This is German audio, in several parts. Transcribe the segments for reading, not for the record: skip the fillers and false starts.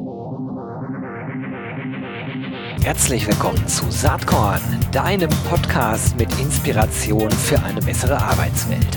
Herzlich willkommen zu Saatkorn, deinem Podcast mit Inspiration für eine bessere Arbeitswelt.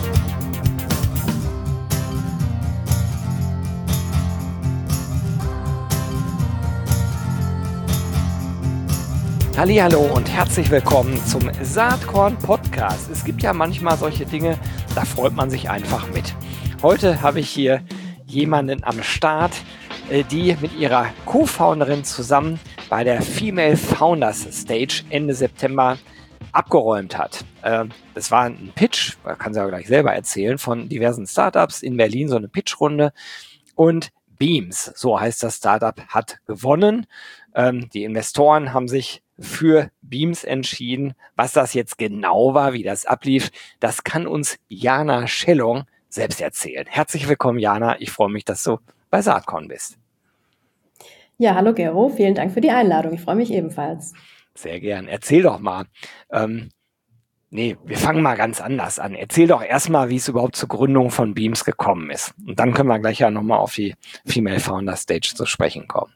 Hallihallo und herzlich willkommen zum Saatkorn Podcast. Es gibt ja manchmal solche Dinge, da freut man sich einfach mit. Heute habe ich hier jemanden am Start, die mit ihrer Co-Founderin zusammen bei der Female Founders Stage Ende September abgeräumt hat. Das war ein Pitch, kann sie ja gleich selber erzählen, von diversen Startups in Berlin, so eine Pitchrunde. Und Beams, so heißt das Startup, hat gewonnen. Die Investoren haben sich für Beams entschieden. Was das jetzt genau war, wie das ablief, das kann uns Jana Schellung selbst erzählen. Herzlich willkommen, Jana. Ich freue mich, dass du bei Saatkorn bist. Ja, hallo Gero, vielen Dank für die Einladung. Ich freue mich ebenfalls. Sehr gern. Erzähl doch mal. Wir fangen mal ganz anders an. Erzähl doch erstmal, wie es überhaupt zur Gründung von Beams gekommen ist. Und dann können wir gleich ja nochmal auf die Female Founder Stage zu sprechen kommen.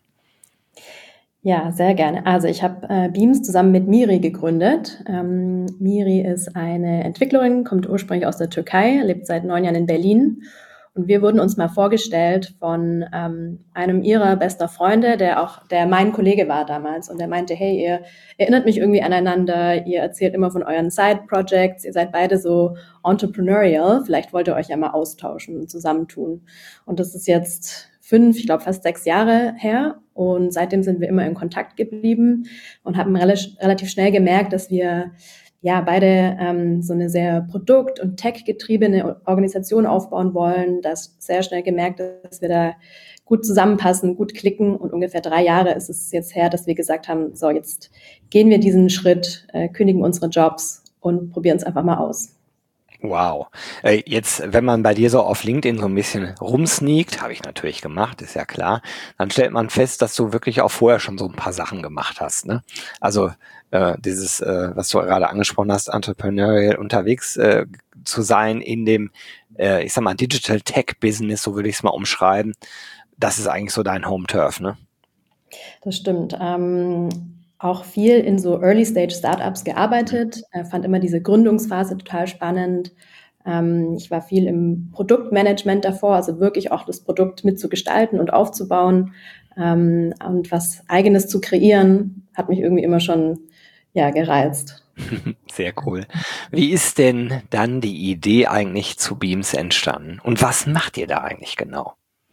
Ja, sehr gerne. Also ich habe Beams zusammen mit Miri gegründet. Miri ist eine Entwicklerin, kommt ursprünglich aus der Türkei, lebt seit 9 Jahren in Berlin. Und wir wurden uns mal vorgestellt von einem ihrer bester Freunde, der mein Kollege war damals. Und der meinte, hey, ihr erinnert mich irgendwie aneinander, ihr erzählt immer von euren Side-Projects, ihr seid beide so entrepreneurial, vielleicht wollt ihr euch ja mal austauschen und zusammentun. Und das ist jetzt 5, ich glaube fast 6 Jahre her. Und seitdem sind wir immer in Kontakt geblieben und haben relativ schnell gemerkt, dass wir ja beide so eine sehr produkt- und tech-getriebene Organisation aufbauen wollen. Das sehr schnell gemerkt, dass wir da gut zusammenpassen, gut klicken. Und ungefähr 3 Jahre ist es jetzt her, dass wir gesagt haben, so jetzt gehen wir diesen Schritt, kündigen unsere Jobs und probieren es einfach mal aus. Wow. Jetzt, wenn man bei dir so auf LinkedIn so ein bisschen rumsneakt, habe ich natürlich gemacht, ist ja klar, dann stellt man fest, dass du wirklich auch vorher schon so ein paar Sachen gemacht hast, ne? Also dieses, was du gerade angesprochen hast, entrepreneurial unterwegs zu sein in dem, ich sag mal, Digital Tech Business, so würde ich es mal umschreiben, das ist eigentlich so dein Home Turf, ne? Das stimmt. Auch viel in so Early-Stage-Startups gearbeitet, fand immer diese Gründungsphase total spannend. Ich war viel im Produktmanagement davor, also wirklich auch das Produkt mitzugestalten und aufzubauen und was Eigenes zu kreieren, hat mich irgendwie immer schon gereizt. Sehr cool. Wie ist denn dann die Idee eigentlich zu Beams entstanden? Und was macht ihr da eigentlich genau?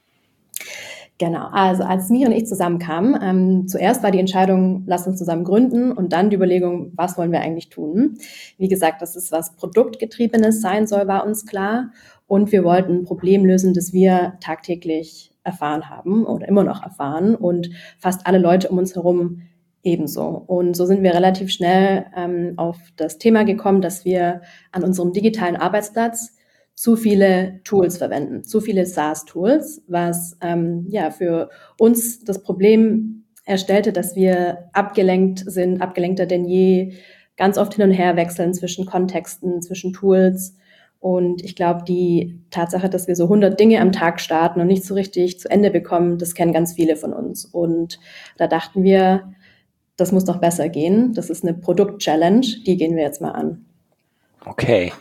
Genau, also als Miri und ich zusammenkamen, zuerst war die Entscheidung, lass uns zusammen gründen und dann die Überlegung, was wollen wir eigentlich tun? Wie gesagt, dass es was Produktgetriebenes sein soll, war uns klar und wir wollten ein Problem lösen, das wir tagtäglich erfahren haben oder immer noch erfahren und fast alle Leute um uns herum ebenso. Und so sind wir relativ schnell auf das Thema gekommen, dass wir an unserem digitalen Arbeitsplatz zu viele Tools verwenden, zu viele SaaS-Tools, was für uns das Problem erstellte, dass wir abgelenkt sind, abgelenkter denn je, ganz oft hin und her wechseln zwischen Kontexten, zwischen Tools. Und ich glaube, die Tatsache, dass wir so 100 Dinge am Tag starten und nicht so richtig zu Ende bekommen, das kennen ganz viele von uns. Und da dachten wir, das muss doch besser gehen. Das ist eine Produkt-Challenge, die gehen wir jetzt mal an. Okay.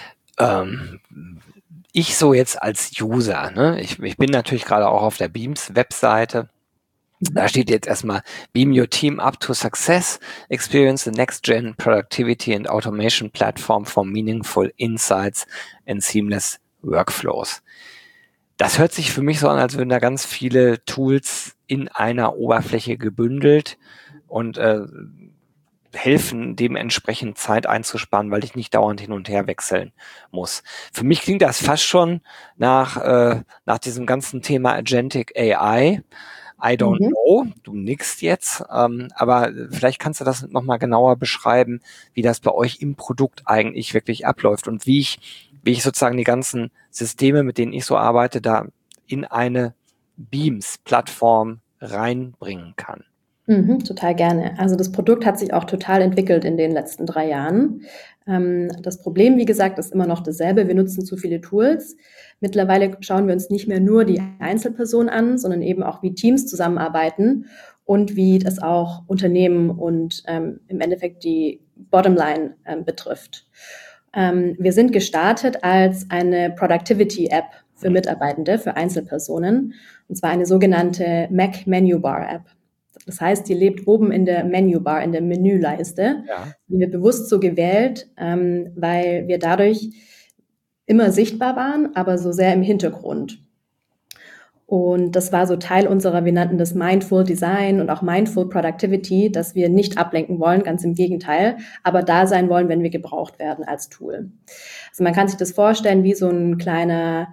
Ich so jetzt als User, ne? Ich bin natürlich gerade auch auf der Beams Webseite. Da steht jetzt erstmal, beam your team up to success, experience the next gen productivity and automation platform for meaningful insights and seamless workflows. Das hört sich für mich so an, als würden da ganz viele Tools in einer Oberfläche gebündelt und helfen, dementsprechend Zeit einzusparen, weil ich nicht dauernd hin und her wechseln muss. Für mich klingt das fast schon nach diesem ganzen Thema Agentic AI. I don't know, du nickst jetzt, aber vielleicht kannst du das nochmal genauer beschreiben, wie das bei euch im Produkt eigentlich wirklich abläuft und wie ich sozusagen die ganzen Systeme, mit denen ich so arbeite, da in eine Beams-Plattform reinbringen kann. Total gerne. Also das Produkt hat sich auch total entwickelt in den letzten 3 Jahren. Das Problem, wie gesagt, ist immer noch dasselbe. Wir nutzen zu viele Tools. Mittlerweile schauen wir uns nicht mehr nur die Einzelperson an, sondern eben auch, wie Teams zusammenarbeiten und wie das auch Unternehmen und im Endeffekt die Bottomline betrifft. Wir sind gestartet als eine Productivity-App für Mitarbeitende, für Einzelpersonen, und zwar eine sogenannte Mac Menu Bar App. Das heißt, die lebt oben in der Menübar, in der Menüleiste. Ja. Die wir bewusst so gewählt, weil wir dadurch immer sichtbar waren, aber so sehr im Hintergrund. Und das war so Teil unserer, wir nannten das Mindful Design und auch Mindful Productivity, dass wir nicht ablenken wollen, ganz im Gegenteil, aber da sein wollen, wenn wir gebraucht werden als Tool. Also man kann sich das vorstellen wie so ein kleiner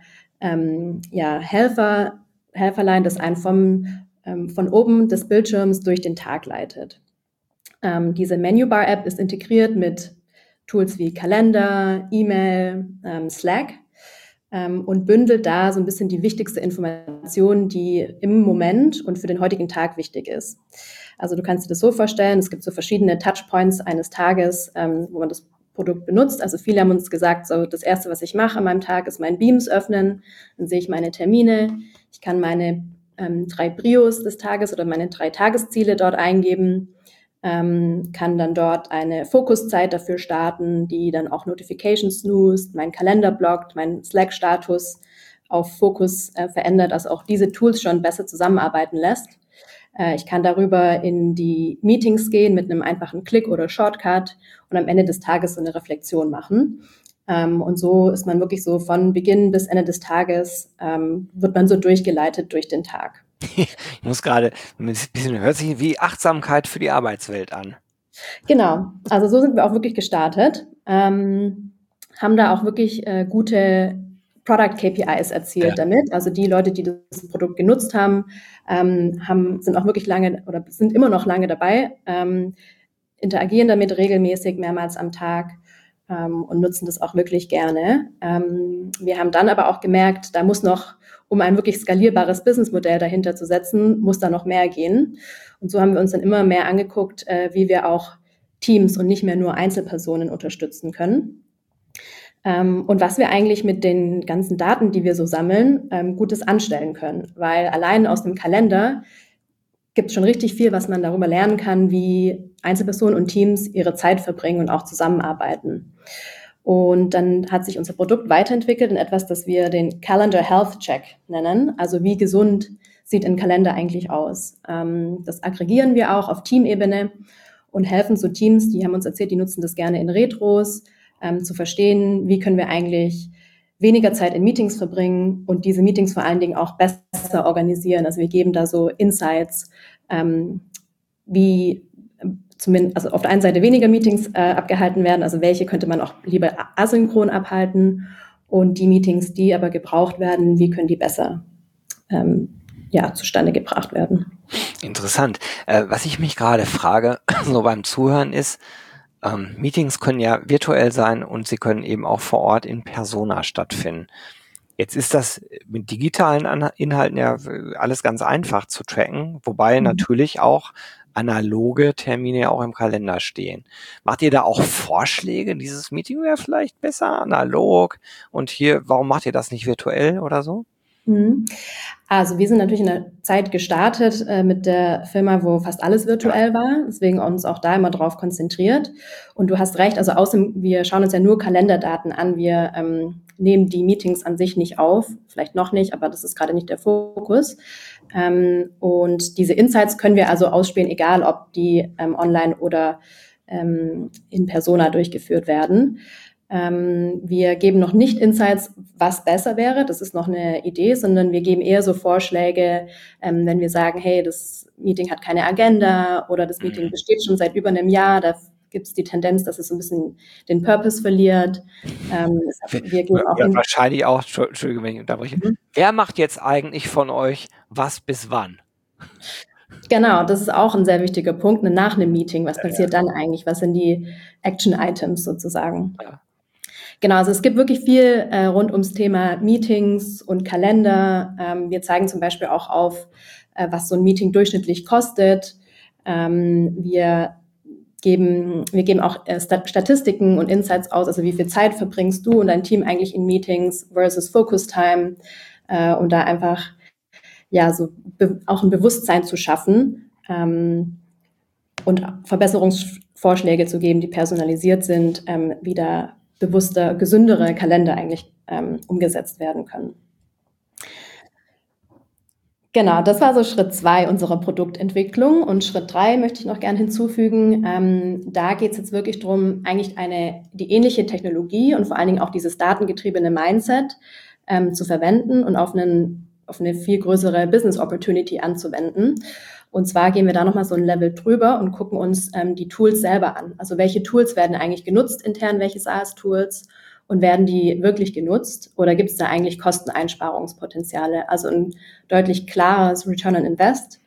Helferlein, das einen von oben des Bildschirms durch den Tag leitet. Diese Menubar-App ist integriert mit Tools wie Kalender, E-Mail, Slack und bündelt da so ein bisschen die wichtigste Information, die im Moment und für den heutigen Tag wichtig ist. Also du kannst dir das so vorstellen, es gibt so verschiedene Touchpoints eines Tages, wo man das Produkt benutzt. Also viele haben uns gesagt, so das Erste, was ich mache an meinem Tag, ist mein Beams öffnen. Dann sehe ich meine Termine. Ich kann meine 3 Brios des Tages oder meine 3 Tagesziele dort eingeben. Kann dann dort eine Fokuszeit dafür starten, die dann auch Notifications snoozt, meinen Kalender blockt, meinen Slack-Status auf Fokus verändert, also auch diese Tools schon besser zusammenarbeiten lässt. Ich kann darüber in die Meetings gehen mit einem einfachen Klick oder Shortcut und am Ende des Tages so eine Reflexion machen. Und so ist man wirklich so von Beginn bis Ende des Tages, wird man so durchgeleitet durch den Tag. Ich muss gerade ein bisschen, hört sich wie Achtsamkeit für die Arbeitswelt an. Genau, also so sind wir auch wirklich gestartet, haben da auch wirklich gute Product KPIs erzielt damit. Also die Leute, die das Produkt genutzt haben, sind auch wirklich lange oder sind immer noch lange dabei, interagieren damit regelmäßig mehrmals am Tag und nutzen das auch wirklich gerne. Wir haben dann aber auch gemerkt, da muss noch, um ein wirklich skalierbares Businessmodell dahinter zu setzen, muss da noch mehr gehen. Und so haben wir uns dann immer mehr angeguckt, wie wir auch Teams und nicht mehr nur Einzelpersonen unterstützen können. Und was wir eigentlich mit den ganzen Daten, die wir so sammeln, Gutes anstellen können. Weil allein aus dem Kalender gibt es schon richtig viel, was man darüber lernen kann, wie Einzelpersonen und Teams ihre Zeit verbringen und auch zusammenarbeiten. Und dann hat sich unser Produkt weiterentwickelt in etwas, das wir den Calendar Health Check nennen. Also wie gesund sieht ein Kalender eigentlich aus? Das aggregieren wir auch auf Teamebene und helfen so Teams, die haben uns erzählt, die nutzen das gerne in Retros, zu verstehen, wie können wir eigentlich weniger Zeit in Meetings verbringen und diese Meetings vor allen Dingen auch besser organisieren. Also wir geben da so Insights, wie zumindest, also auf der einen Seite weniger Meetings abgehalten werden, also welche könnte man auch lieber asynchron abhalten und die Meetings, die aber gebraucht werden, wie können die besser zustande gebracht werden. Interessant. Was ich mich gerade frage, so beim Zuhören ist, Meetings können ja virtuell sein und sie können eben auch vor Ort in Persona stattfinden. Jetzt ist das mit digitalen Inhalten ja alles ganz einfach zu tracken, wobei natürlich auch analoge Termine ja auch im Kalender stehen. Macht ihr da auch Vorschläge? Dieses Meeting wäre vielleicht besser analog und hier, warum macht ihr das nicht virtuell oder so? Also wir sind natürlich in der Zeit gestartet mit der Firma, wo fast alles virtuell war, deswegen uns auch da immer drauf konzentriert. Und du hast recht, also wir schauen uns ja nur Kalenderdaten an, wir nehmen die Meetings an sich nicht auf, vielleicht noch nicht, aber das ist gerade nicht der Fokus. Und diese Insights können wir also ausspielen, egal ob die online oder in Persona durchgeführt werden. Wir geben noch nicht Insights, was besser wäre, das ist noch eine Idee, sondern wir geben eher so Vorschläge, wenn wir sagen, hey, das Meeting hat keine Agenda oder das Meeting besteht schon seit über einem Jahr, da gibt es die Tendenz, dass es so ein bisschen den Purpose verliert. Wir geben auch wahrscheinlich auch, Entschuldigung, wenn ich unterbreche, wer macht jetzt eigentlich von euch was bis wann? Genau, das ist auch ein sehr wichtiger Punkt, nach einem Meeting, was passiert dann eigentlich, was sind die Action-Items sozusagen? Ja. Genau, also es gibt wirklich viel rund ums Thema Meetings und Kalender. Wir zeigen zum Beispiel auch auf, was so ein Meeting durchschnittlich kostet. Wir wir geben auch Statistiken und Insights aus, also wie viel Zeit verbringst du und dein Team eigentlich in Meetings versus Focus Time, und da einfach auch ein Bewusstsein zu schaffen, und Verbesserungsvorschläge zu geben, die personalisiert sind, wie da bewusster, gesündere Kalender eigentlich umgesetzt werden können. Genau, das war so Schritt 2 unserer Produktentwicklung. Und Schritt 3 möchte ich noch gerne hinzufügen. Da geht es jetzt wirklich darum, eigentlich die ähnliche Technologie und vor allen Dingen auch dieses datengetriebene Mindset zu verwenden und auf eine viel größere Business Opportunity anzuwenden. Und zwar gehen wir da nochmal so ein Level drüber und gucken uns die Tools selber an. Also welche Tools werden eigentlich genutzt intern, welche SaaS-Tools? Und werden die wirklich genutzt oder gibt es da eigentlich Kosteneinsparungspotenziale? Also ein deutlich klares Return on Invest.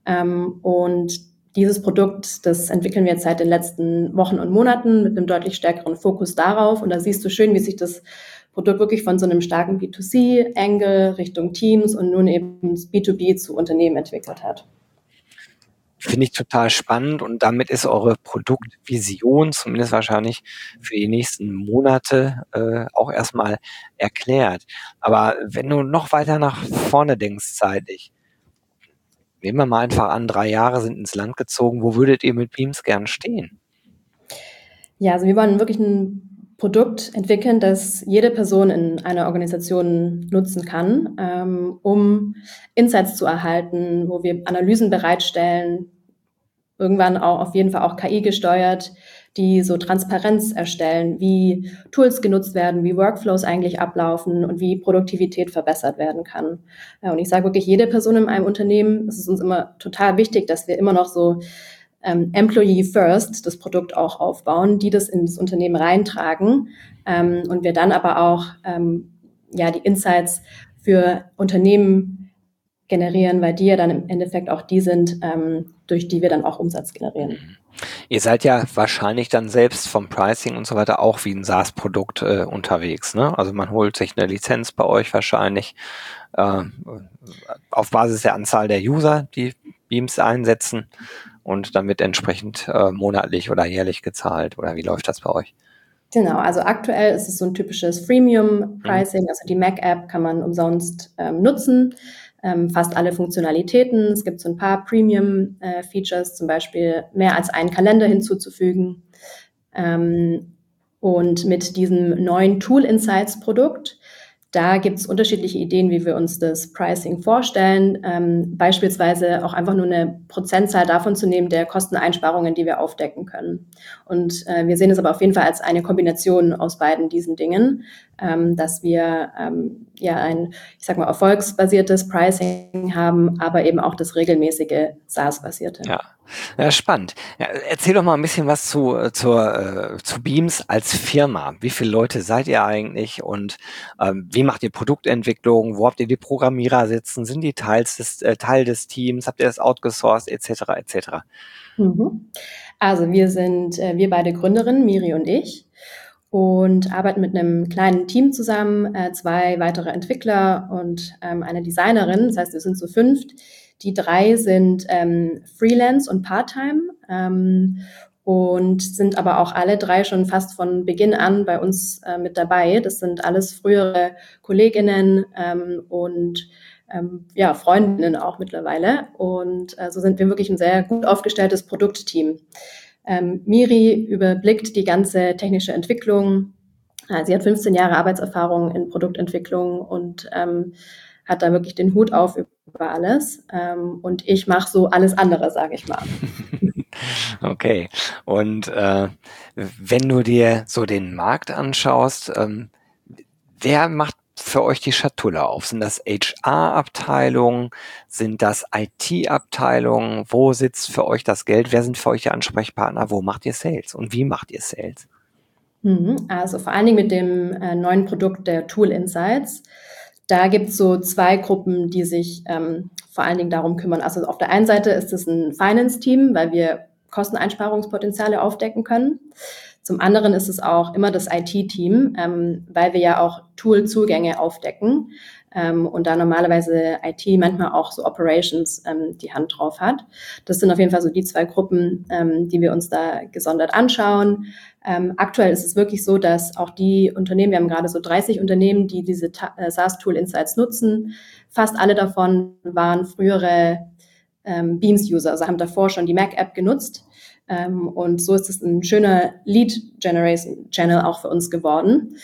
Und dieses Produkt, das entwickeln wir jetzt seit den letzten Wochen und Monaten mit einem deutlich stärkeren Fokus darauf. Und da siehst du schön, wie sich das Produkt wirklich von so einem starken B2C-Angle Richtung Teams und nun eben B2B zu Unternehmen entwickelt hat. Finde ich total spannend und damit ist eure Produktvision zumindest wahrscheinlich für die nächsten Monate auch erstmal erklärt. Aber wenn du noch weiter nach vorne denkst zeitlich, nehmen wir mal einfach an, 3 Jahre sind ins Land gezogen, wo würdet ihr mit Beams gern stehen? Ja, also wir wollen wirklich ein Produkt entwickeln, das jede Person in einer Organisation nutzen kann, um Insights zu erhalten, wo wir Analysen bereitstellen, irgendwann auch auf jeden Fall auch KI gesteuert, die so Transparenz erstellen, wie Tools genutzt werden, wie Workflows eigentlich ablaufen und wie Produktivität verbessert werden kann. Und ich sage wirklich, jede Person in einem Unternehmen, es ist uns immer total wichtig, dass wir immer noch so Employee First das Produkt auch aufbauen, die das ins Unternehmen reintragen, und wir dann aber auch die Insights für Unternehmen generieren, weil die ja dann im Endeffekt auch die sind, durch die wir dann auch Umsatz generieren. Ihr seid ja wahrscheinlich dann selbst vom Pricing und so weiter auch wie ein SaaS-Produkt unterwegs, ne? Also man holt sich eine Lizenz bei euch wahrscheinlich auf Basis der Anzahl der User, die Beams einsetzen und dann wird entsprechend monatlich oder jährlich gezahlt. Oder wie läuft das bei euch? Genau, also aktuell ist es so ein typisches Freemium-Pricing, also die Mac-App kann man umsonst nutzen, fast alle Funktionalitäten. Es gibt so ein paar Premium-Features, zum Beispiel mehr als einen Kalender hinzuzufügen. Und mit diesem neuen Tool Insights-Produkt, da gibt es unterschiedliche Ideen, wie wir uns das Pricing vorstellen. Beispielsweise auch einfach nur eine Prozentzahl davon zu nehmen, der Kosteneinsparungen, die wir aufdecken können. Und wir sehen es aber auf jeden Fall als eine Kombination aus beiden diesen Dingen, dass wir ein, ich sag mal, erfolgsbasiertes Pricing haben, aber eben auch das regelmäßige SaaS-basierte. Ja, spannend. Ja, erzähl doch mal ein bisschen was zu Beams als Firma. Wie viele Leute seid ihr eigentlich und wie macht ihr Produktentwicklung? Wo habt ihr die Programmierer sitzen? Sind die Teil des Teams? Habt ihr das outgesourced etc. etc.? Also wir beide Gründerinnen, Miri und ich, und arbeiten mit einem kleinen Team zusammen, 2 weitere Entwickler und eine Designerin. Das heißt, wir sind zu 5. Die 3 sind Freelance und Part-Time und sind aber auch alle 3 schon fast von Beginn an bei uns mit dabei. Das sind alles frühere KollegInnen und Freundinnen auch mittlerweile. Und so sind wir wirklich ein sehr gut aufgestelltes Produktteam. Miri überblickt die ganze technische Entwicklung. Sie hat 15 Jahre Arbeitserfahrung in Produktentwicklung und hat da wirklich den Hut auf über alles. Und ich mache so alles andere, sage ich mal. Okay. Und wenn du dir so den Markt anschaust, wer macht für euch die Schatulle auf? Sind das HR-Abteilungen? Sind das IT-Abteilungen? Wo sitzt für euch das Geld? Wer sind für euch die Ansprechpartner? Wo macht ihr Sales? Und wie macht ihr Sales? Also vor allen Dingen mit dem neuen Produkt der Tool Insights. Da gibt es so 2 Gruppen, die sich vor allen Dingen darum kümmern. Also auf der einen Seite ist es ein Finance-Team, weil wir Kosteneinsparungspotenziale aufdecken können. Zum anderen ist es auch immer das IT-Team, weil wir ja auch Tool-Zugänge aufdecken. und da normalerweise IT, manchmal auch so Operations die Hand drauf hat. Das sind auf jeden Fall so die zwei Gruppen, die wir uns da gesondert anschauen. Aktuell ist es wirklich so, dass auch die Unternehmen, wir haben gerade so 30 Unternehmen, die diese SaaS-Tool Insights nutzen. Fast alle davon waren frühere Beams-User, also haben davor schon die Mac-App genutzt. Und so ist es ein schöner Lead-Generation-Channel auch für uns geworden.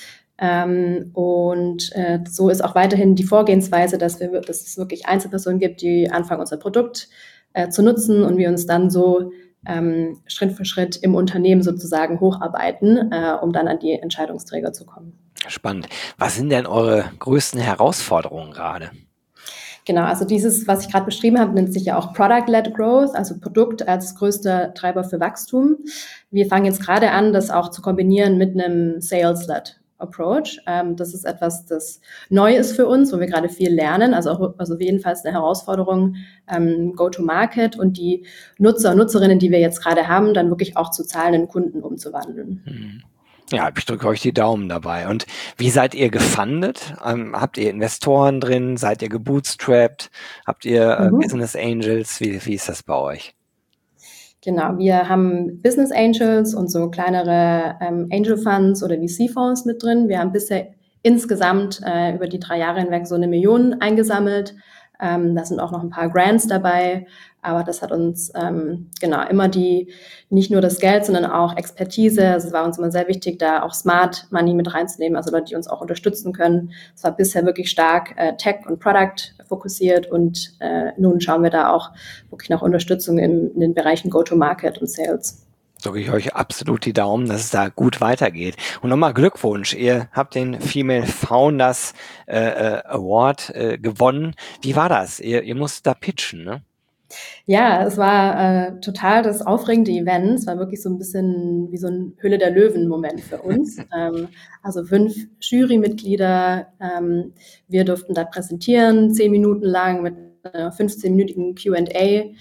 So ist auch weiterhin die Vorgehensweise, dass es wirklich Einzelpersonen gibt, die anfangen, unser Produkt zu nutzen und wir uns dann so Schritt für Schritt im Unternehmen sozusagen hocharbeiten, um dann an die Entscheidungsträger zu kommen. Spannend. Was sind denn eure größten Herausforderungen gerade? Genau, also dieses, was ich gerade beschrieben habe, nennt sich ja auch Product-led Growth, also Produkt als größter Treiber für Wachstum. Wir fangen jetzt gerade an, das auch zu kombinieren mit einem Sales-led Approach. Das ist etwas, das neu ist für uns, wo wir gerade viel lernen, also jedenfalls eine Herausforderung, Go-to-Market und die Nutzer und Nutzerinnen, die wir jetzt gerade haben, dann wirklich auch zu zahlenden Kunden umzuwandeln. Ja, ich drücke euch die Daumen dabei. Und wie seid ihr gefundet? Habt ihr Investoren drin? Seid ihr gebootstrapped? Habt ihr Business Angels? Wie ist das bei euch? Genau, wir haben Business Angels und so kleinere Angel Funds oder VC-Fonds mit drin. Wir haben bisher insgesamt über die 3 Jahre hinweg so 1 Million eingesammelt. Da sind auch noch ein paar Grants dabei, aber das hat uns immer nicht nur das Geld, sondern auch Expertise. Also es war uns immer sehr wichtig, da auch Smart Money mit reinzunehmen, also Leute, die uns auch unterstützen können. Es war bisher wirklich stark Tech und Product fokussiert und nun schauen wir da auch wirklich nach Unterstützung in den Bereichen Go-to-Market und Sales. Drücke ich euch absolut die Daumen, dass es da gut weitergeht. Und nochmal Glückwunsch, ihr habt den Female Founders Award gewonnen. Wie war das? Ihr musstet da pitchen, ne? Ja, es war total das aufregende Event. Es war wirklich so ein bisschen wie so ein Höhle der Löwen-Moment für uns. Also 5 Jurymitglieder. Wir durften da präsentieren, 10 Minuten lang mit 15-minütigen Q&A.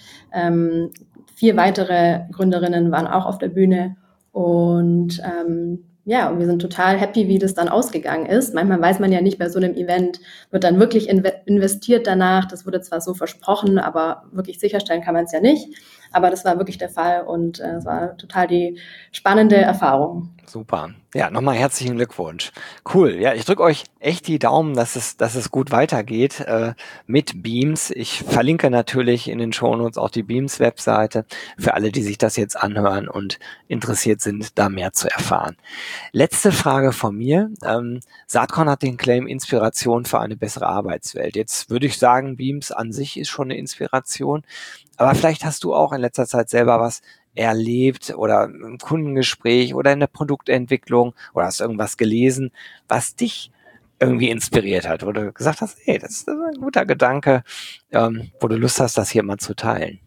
4 weitere Gründerinnen waren auch auf der Bühne und und wir sind total happy, wie das dann ausgegangen ist. Manchmal weiß man ja nicht, bei so einem Event wird dann wirklich investiert danach. Das wurde zwar so versprochen, aber wirklich sicherstellen kann man es ja nicht. Aber das war wirklich der Fall und es war total die spannende Erfahrung. Super. Ja, nochmal herzlichen Glückwunsch. Cool. Ja, ich drücke euch echt die Daumen, dass es gut weitergeht mit Beams. Ich verlinke natürlich in den Shownotes auch die Beams-Webseite für alle, die sich das jetzt anhören und interessiert sind, da mehr zu erfahren. Letzte Frage von mir. Saatkorn hat den Claim Inspiration für eine bessere Arbeitswelt. Jetzt würde ich sagen, Beams an sich ist schon eine Inspiration. Aber vielleicht hast du auch in letzter Zeit selber was erlebt oder im Kundengespräch oder in der Produktentwicklung oder hast irgendwas gelesen, was dich irgendwie inspiriert hat, wo du gesagt hast, hey, das ist ein guter Gedanke, wo du Lust hast, das hier mal zu teilen.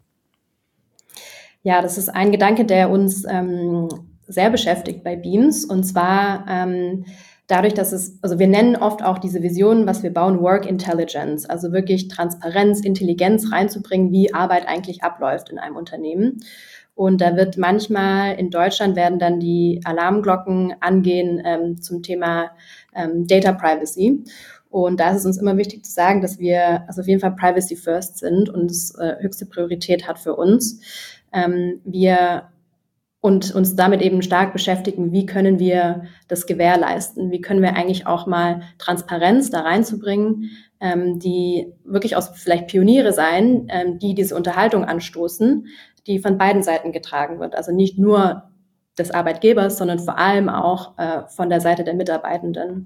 Ja, das ist ein Gedanke, der uns sehr beschäftigt bei Beams und zwar dadurch, dass wir nennen oft auch diese Vision, was wir bauen, Work Intelligence, also wirklich Transparenz, Intelligenz reinzubringen, wie Arbeit eigentlich abläuft in einem Unternehmen. Und da wird manchmal in Deutschland werden dann die Alarmglocken angehen zum Thema Data Privacy. Und da ist es uns immer wichtig zu sagen, dass wir also auf jeden Fall Privacy First sind und es höchste Priorität hat für uns. Wir und uns damit eben stark beschäftigen, wie können wir das gewährleisten? Wie können wir eigentlich auch mal Transparenz da reinzubringen, die wirklich auch vielleicht Pioniere sein, die diese Unterhaltung anstoßen, die von beiden Seiten getragen wird. Also nicht nur des Arbeitgebers, sondern vor allem auch von der Seite der Mitarbeitenden.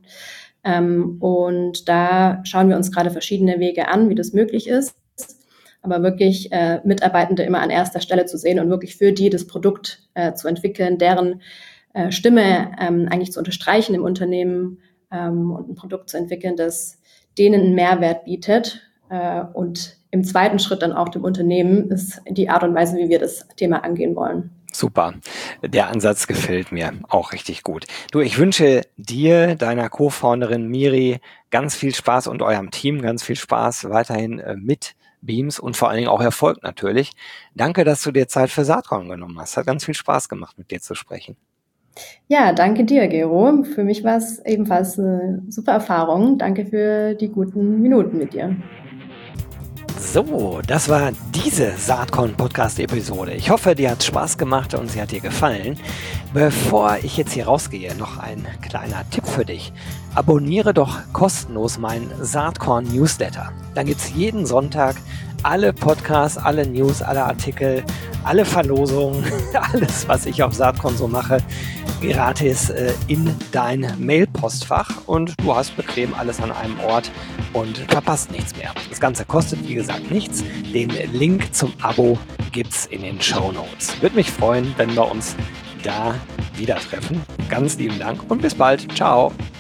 Und da schauen wir uns gerade verschiedene Wege an, wie das möglich ist. Aber wirklich Mitarbeitende immer an erster Stelle zu sehen und wirklich für die das Produkt zu entwickeln, deren Stimme eigentlich zu unterstreichen im Unternehmen und ein Produkt zu entwickeln, das denen einen Mehrwert bietet. Und im zweiten Schritt dann auch dem Unternehmen ist die Art und Weise, wie wir das Thema angehen wollen. Super. Der Ansatz gefällt mir auch richtig gut. Du, ich wünsche dir, deiner Co-Founderin Miri, ganz viel Spaß und eurem Team ganz viel Spaß weiterhin mit Beams und vor allen Dingen auch Erfolg natürlich. Danke, dass du dir Zeit für Saatkorn genommen hast. Hat ganz viel Spaß gemacht, mit dir zu sprechen. Ja, danke dir, Gero. Für mich war es ebenfalls eine super Erfahrung. Danke für die guten Minuten mit dir. So, das war diese Saatkorn-Podcast-Episode. Ich hoffe, dir hat Spaß gemacht und sie hat dir gefallen. Bevor ich jetzt hier rausgehe, noch ein kleiner Tipp für dich. Abonniere doch kostenlos meinen Saatkorn-Newsletter. Dann gibt es jeden Sonntag alle Podcasts, alle News, alle Artikel, alle Verlosungen, alles, was ich auf Saatkorn so mache, gratis in dein Mailpostfach und du hast bequem alles an einem Ort und verpasst nichts mehr. Das Ganze kostet, wie gesagt, nichts. Den Link zum Abo gibt's in den Shownotes. Würde mich freuen, wenn wir uns da wieder treffen. Ganz lieben Dank und bis bald. Ciao.